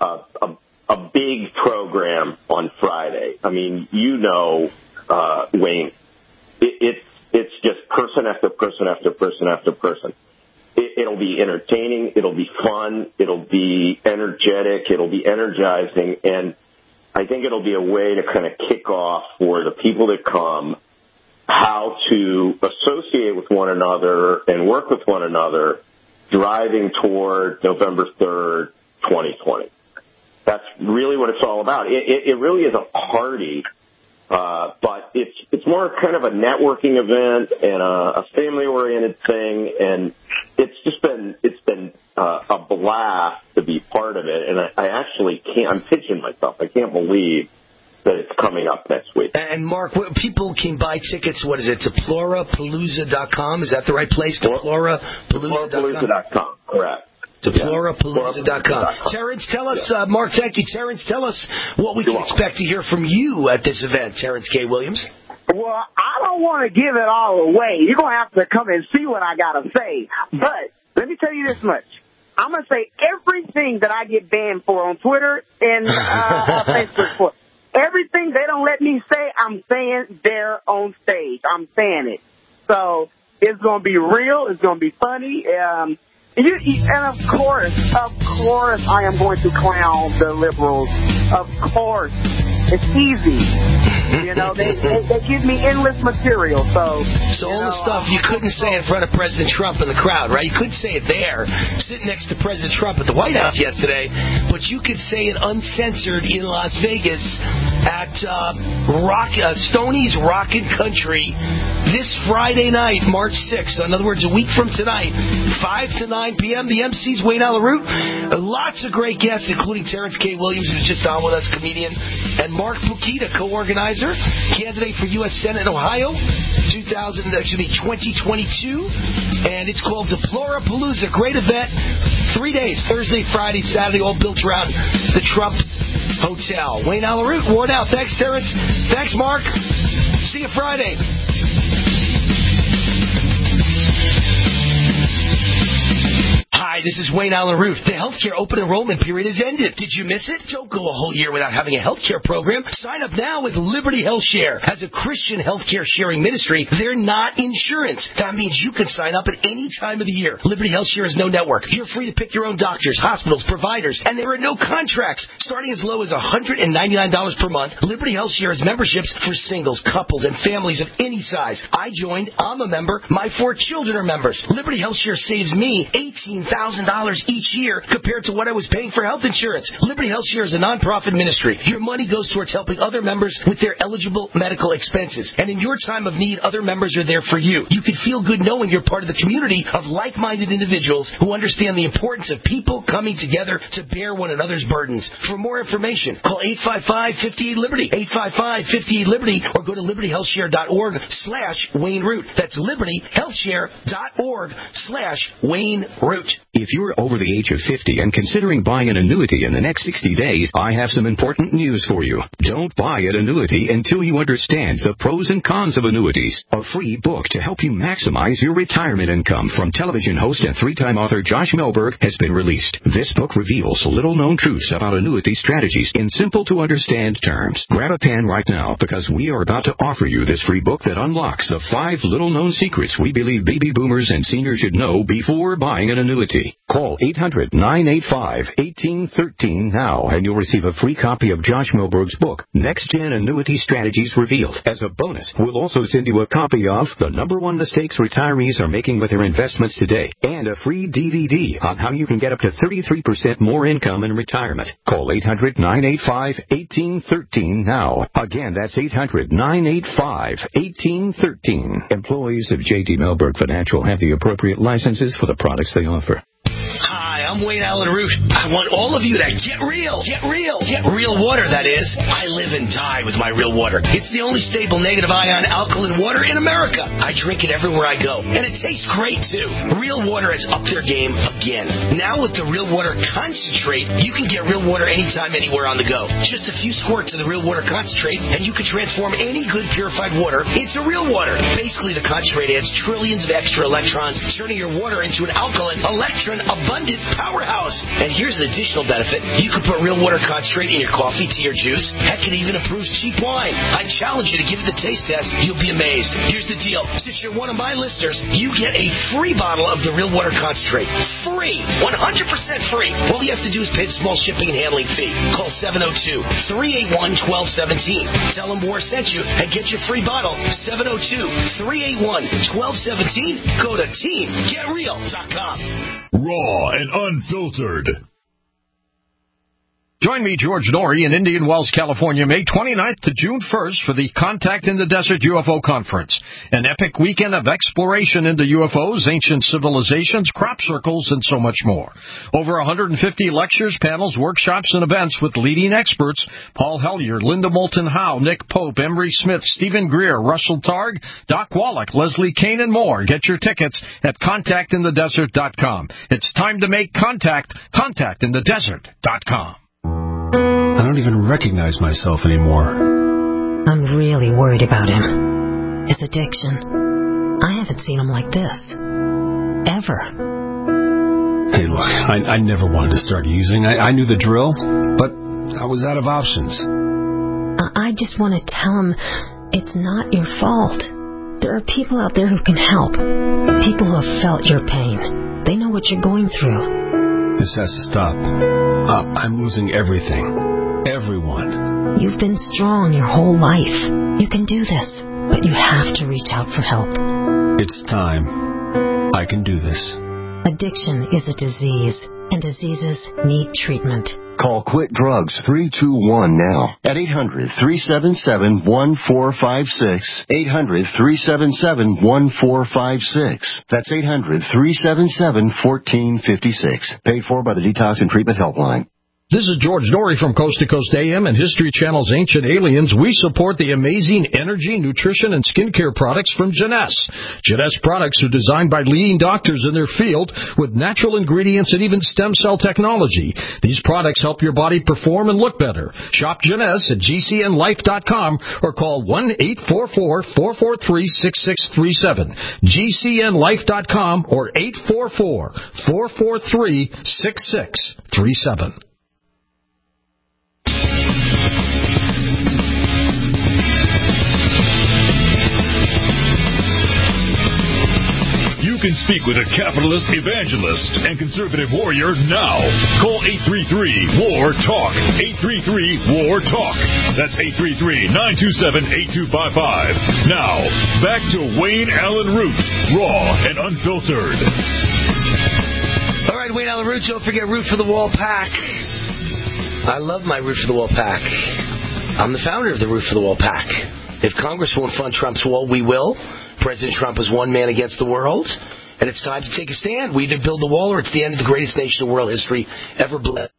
a big program on Friday. I mean, Wayne, it's just person after person after person after person. It'll be entertaining. It'll be fun. It'll be energetic. It'll be energizing, and I think it'll be a way to kind of kick off for the people that come how to associate with one another and work with one another driving toward November 3rd, 2020. That's really what it's all about. It really is a party But it's more kind of a networking event and a family-oriented thing, and it's been a blast to be part of it. And I actually I'm pinching myself. I can't believe that it's coming up next week. And Mark, people can buy tickets. What is it? Deplorapalooza.com. Is that the right place? Deplorapalooza.com. Correct. Deplorapalooza.com. Terrence, tell us, Mark, thank you. Terrence, tell us what we can expect to hear from you at this event, Terrence K. Williams. Well, I don't want to give it all away. You're going to have to come and see what I got to say. But let me tell you this much. I'm going to say everything that I get banned for on Twitter and Facebook for. Everything they don't let me say, I'm saying there on stage. I'm saying it. So it's going to be real. It's going to be funny. And of course, I am going to clown the liberals. Of course. It's easy. You know, they give me endless material. So all the stuff you couldn't say in front of President Trump in the crowd, right? You couldn't say it there, sitting next to President Trump at the White House yesterday, but you could say it uncensored in Las Vegas at Stoney's Rockin' Country this Friday night, March 6th. In other words, a week from tonight, 5 to 9 p.m. The MC's Wayne Allyn Root. Lots of great guests, including Terrence K. Williams, who's just on with us, comedian, and Mark Bukita, co-organizer, candidate for U.S. Senate in Ohio, 2022, and it's called Deplorapalooza. Great event, 3 days, Thursday, Friday, Saturday, all built around the Trump Hotel. Wayne Allyn Root, worn out. Thanks, Terrence. Thanks, Mark. See you Friday. Hi, this is Wayne Allyn Root. The healthcare open enrollment period has ended. Did you miss it? Don't go a whole year without having a healthcare program. Sign up now with Liberty Health Share. As a Christian healthcare sharing ministry, they're not insurance. That means you can sign up at any time of the year. Liberty Health Share is no network. You're free to pick your own doctors, hospitals, providers, and there are no contracts. Starting as low as $199 per month, Liberty Health Share has memberships for singles, couples, and families of any size. I joined. I'm a member. My 4 children are members. Liberty Health Share saves me $18,000 each year compared to what I was paying for health insurance. Liberty Health Share is a nonprofit ministry. Your money goes towards helping other members with their eligible medical expenses. And in your time of need, other members are there for you. You can feel good knowing you're part of the community of like-minded individuals who understand the importance of people coming together to bear one another's burdens. For more information, call 855-58-LIBERTY, 855-58-LIBERTY, or go to libertyhealthshare.org/Wayne Root. That's libertyhealthshare.org/Wayne Root. If you're over the age of 50 and considering buying an annuity in the next 60 days, I have some important news for you. Don't buy an annuity until you understand the pros and cons of annuities. A free book to help you maximize your retirement income from television host and 3-time author Josh Melberg has been released. This book reveals little-known truths about annuity strategies in simple-to-understand terms. Grab a pen right now because we are about to offer you this free book that unlocks the 5 little-known secrets we believe baby boomers and seniors should know before buying an annuity. Call 800-985-1813 now, and you'll receive a free copy of Josh Melberg's book, Next Gen Annuity Strategies Revealed. As a bonus, we'll also send you a copy of The #1 Mistakes Retirees Are Making with Their Investments Today, and a free DVD on how you can get up to 33% more income in retirement. Call 800-985-1813 now. Again, that's 800-985-1813. Employees of J.D. Melberg Financial have the appropriate licenses for the products they offer. Hi, I'm Wayne Allyn Root. I want all of you to get real. Get real. Get real water, that is. I live and die with my real water. It's the only stable negative ion alkaline water in America. I drink it everywhere I go. And it tastes great, too. Real water has upped their game again. Now with the Real Water Concentrate, you can get real water anytime, anywhere on the go. Just a few squirts of the Real Water Concentrate, and you can transform any good purified water into real water. Basically, the concentrate adds trillions of extra electrons, turning your water into an alkaline, electron-abundant powerhouse. And here's an additional benefit. You can put Real Water Concentrate in your coffee, tea, or juice. Heck, it even improves cheap wine. I challenge you to give it the taste test. You'll be amazed. Here's the deal. Since you're one of my listeners, you get a free bottle of the Real Water Concentrate. Free. 100% free. All you have to do is pay the small shipping and handling fee. Call 702-381-1217. Tell them War sent you and get your free bottle. 702-381-1217. Go to teamgetreal.com. Raw and unfiltered. Join me, George Norrie, in Indian Wells, California, May 29th to June 1st for the Contact in the Desert UFO Conference, an epic weekend of exploration into UFOs, ancient civilizations, crop circles, and so much more. Over 150 lectures, panels, workshops, and events with leading experts: Paul Hellyer, Linda Moulton Howe, Nick Pope, Emery Smith, Stephen Greer, Russell Targ, Doc Wallach, Leslie Kane, and more. Get your tickets at contactinthedesert.com. It's time to make contact. Contactinthedesert.com. I don't even recognize myself anymore. I'm really worried about him. His addiction. I haven't seen him like this. Ever. Hey, look, I never wanted to start using. I knew the drill, but I was out of options. I just want to tell him it's not your fault. There are people out there who can help. People who have felt your pain. They know what you're going through. This has to stop. I'm losing everything. Everyone. You've been strong your whole life. You can do this, but you have to reach out for help. It's time. I can do this. Addiction is a disease, and diseases need treatment. Call Quit Drugs 321 now at 800-377-1456. 800-377-1456. That's 800-377-1456. Paid for by the Detox and Treatment Helpline. This is George Norrie from Coast to Coast AM and History Channel's Ancient Aliens. We support the amazing energy, nutrition, and skincare products from Jeunesse. Jeunesse products are designed by leading doctors in their field with natural ingredients and even stem cell technology. These products help your body perform and look better. Shop Jeunesse at gcnlife.com or call 1-844-443-6637. gcnlife.com or 844-443-6637. You can speak with a capitalist, evangelist, and conservative warrior now. Call 833-WAR-TALK. 833-WAR-TALK. That's 833-927-8255. Now, back to Wayne Allen Root, raw and unfiltered. All right, Wayne Allen Root, don't forget Root for the Wall Pack. I love my Root for the Wall Pack. I'm the founder of the Root for the Wall Pack. If Congress won't fund Trump's wall, we will. President Trump is one man against the world, and it's time to take a stand. We either build the wall or it's the end of the greatest nation in world history ever blessed.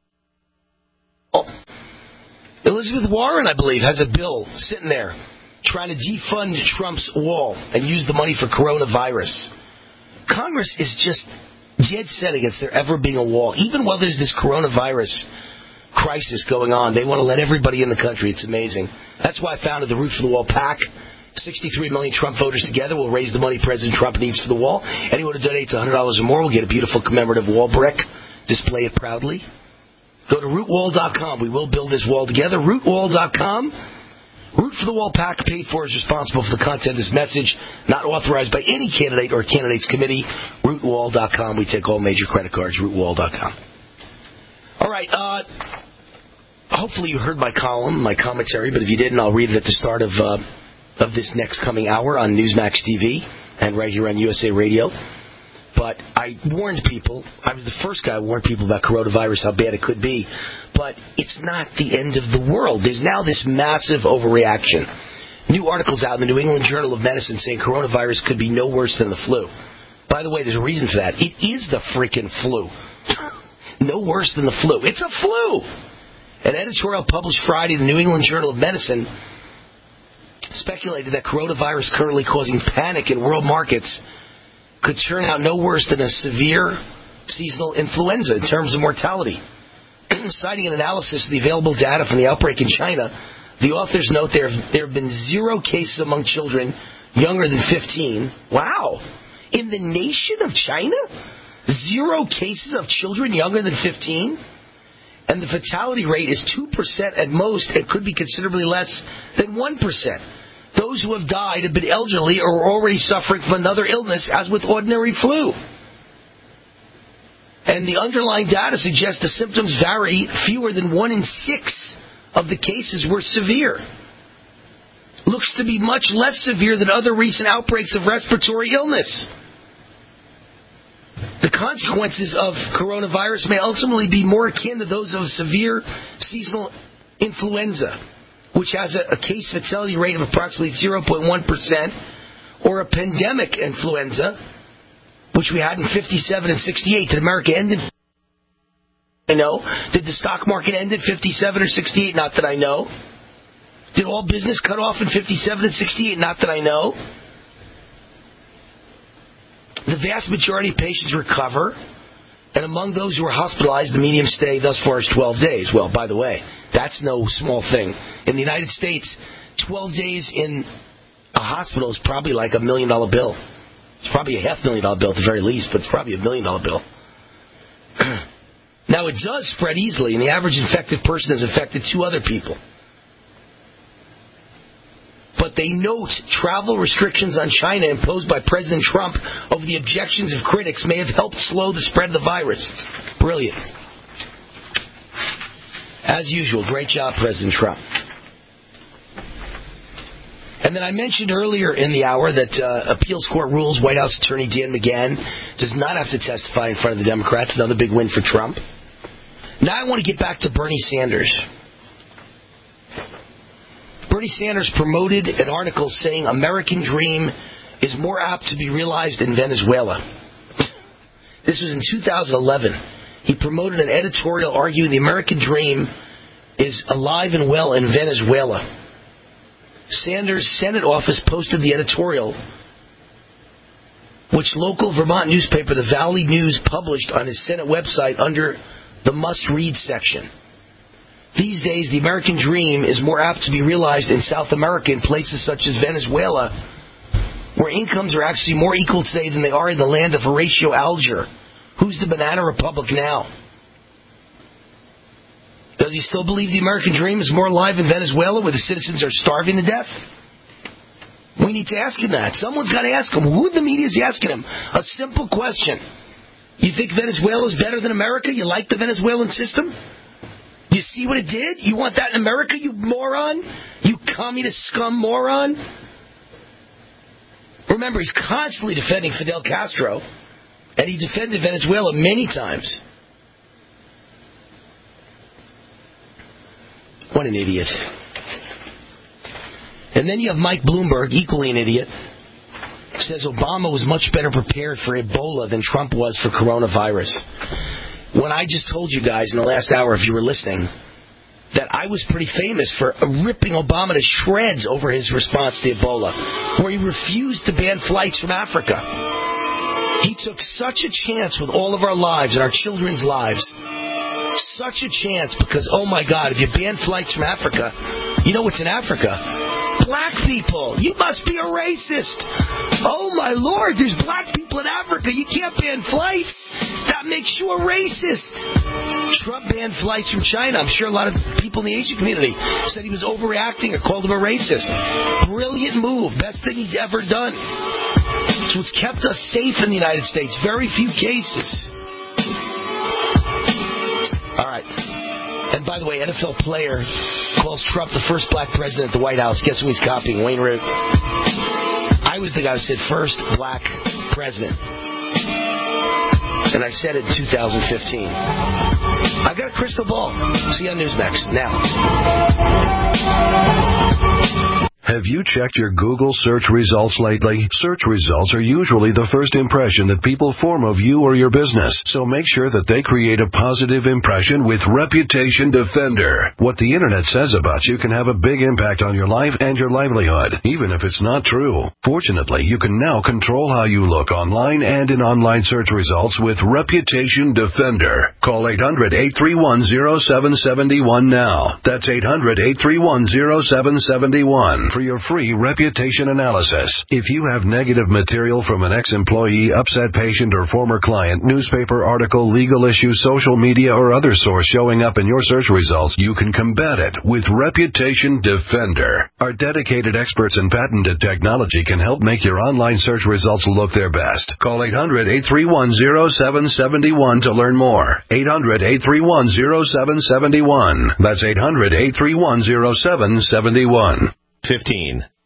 Elizabeth Warren, I believe, has a bill sitting there trying to defund Trump's wall and use the money for coronavirus. Congress is just dead set against there ever being a wall. Even while there's this coronavirus crisis going on, they want to let everybody in the country. It's amazing. That's why I founded the Root for the Wall PAC. 63 million Trump voters together will raise the money President Trump needs for the wall. Anyone who donates $100 or more will get a beautiful commemorative wall brick. Display it proudly. Go to rootwall.com. We will build this wall together. Rootwall.com. Root for the Wall PAC, paid for, is responsible for the content of this message. Not authorized by any candidate or candidates committee. Rootwall.com. We take all major credit cards. Rootwall.com. All right. Hopefully you heard my column, my commentary, but if you didn't, I'll read it at the start of this next coming hour on Newsmax TV and right here on USA Radio. But I warned people. I was the first guy who warned people about coronavirus, how bad it could be. But it's not the end of the world. There's now this massive overreaction. New articles out in the New England Journal of Medicine saying coronavirus could be no worse than the flu. By the way, there's a reason for that. It is the freaking flu. No worse than the flu. It's a flu. An editorial published Friday in the New England Journal of Medicine speculated that coronavirus currently causing panic in world markets could turn out no worse than a severe seasonal influenza in terms of mortality. Citing an analysis of the available data from the outbreak in China, the authors note there have been 0 cases among children younger than 15. Wow. In the nation of China? 0 cases of children younger than 15? And the fatality rate is 2% at most and could be considerably less than 1%. Those who have died have been elderly or are already suffering from another illness, as with ordinary flu. And the underlying data suggests the symptoms vary. Fewer than 1 in 6 of the cases were severe. Looks to be much less severe than other recent outbreaks of respiratory illness. The consequences of coronavirus may ultimately be more akin to those of severe seasonal influenza, which has a case fatality rate of approximately 0.1%, or a pandemic influenza, which we had in 57 and 68. Did America end in... I know. Did the stock market end in 57 or 68? Not that I know. Did all business cut off in 57 and 68? Not that I know. The vast majority of patients recover, and among those who are hospitalized, the median stay thus far is 12 days. Well, by the way, that's no small thing. In the United States, 12 days in a hospital is probably like $1 million bill. It's probably a $500,000 bill at the very least, but it's probably $1 million bill. Now, it does spread easily, and the average infected person has infected 2 other people. But they note travel restrictions on China imposed by President Trump over the objections of critics may have helped slow the spread of the virus. Brilliant. As usual, great job, President Trump. And then I mentioned earlier in the hour that appeals court rules White House Attorney Dan McGahn does not have to testify in front of the Democrats. Another big win for Trump. Now I want to get back to Bernie Sanders. Bernie Sanders promoted an article saying American Dream is more apt to be realized in Venezuela. This was in 2011. He promoted an editorial arguing the American Dream is alive and well in Venezuela. Sanders' Senate office posted the editorial, which local Vermont newspaper, the Valley News, published on his Senate website under the must-read section. These days, the American dream is more apt to be realized in South America in places such as Venezuela, where incomes are actually more equal today than they are in the land of Horatio Alger. Who's the banana republic now? Does he still believe the American dream is more alive in Venezuela, where the citizens are starving to death? We need to ask him that. Someone's got to ask him. Who in the media is asking him? A simple question. You think Venezuela is better than America? You like the Venezuelan system? You see what it did? You want that in America, you moron? You communist scum moron? Remember, he's constantly defending Fidel Castro, and he defended Venezuela many times. What an idiot. And then you have Mike Bloomberg, equally an idiot, says Obama was much better prepared for Ebola than Trump was for coronavirus. When I just told you guys in the last hour, if you were listening, that I was pretty famous for ripping Obama to shreds over his response to Ebola, where he refused to ban flights from Africa. He took such a chance with all of our lives and our children's lives. Such a chance because, oh my God, if you ban flights from Africa, you know what's in Africa? Black people. You must be a racist. Oh my Lord, there's black people in Africa. You can't ban flights. That makes you a racist. Trump banned flights from China. I'm sure a lot of people in the Asian community said he was overreacting or called him a racist. Brilliant move. Best thing he's ever done. It's what's kept us safe in the United States. Very few cases. All right. And by the way, NFL player calls Trump the first black president at the White House. Guess who he's copying? Wayne Root. I was the guy who said first black president. And I said it in 2015. I got a crystal ball. See you on Newsmax now. Have you checked your Google search results lately? Search results are usually the first impression that people form of you or your business, so make sure that they create a positive impression with Reputation Defender. What the internet says about you can have a big impact on your life and your livelihood, even if it's not true. Fortunately, you can now control how you look online and in online search results with Reputation Defender. Call 800-831-0771 now. That's 800-831-0771. For your free reputation analysis. If you have negative material from an ex-employee, upset patient, or former client, newspaper article, legal issue, social media, or other source showing up in your search results, you can combat it with Reputation Defender. Our dedicated experts in patented technology can help make your online search results look their best. Call 800-831-0771 to learn more. 800-831-0771. That's 800-831-0771. 15.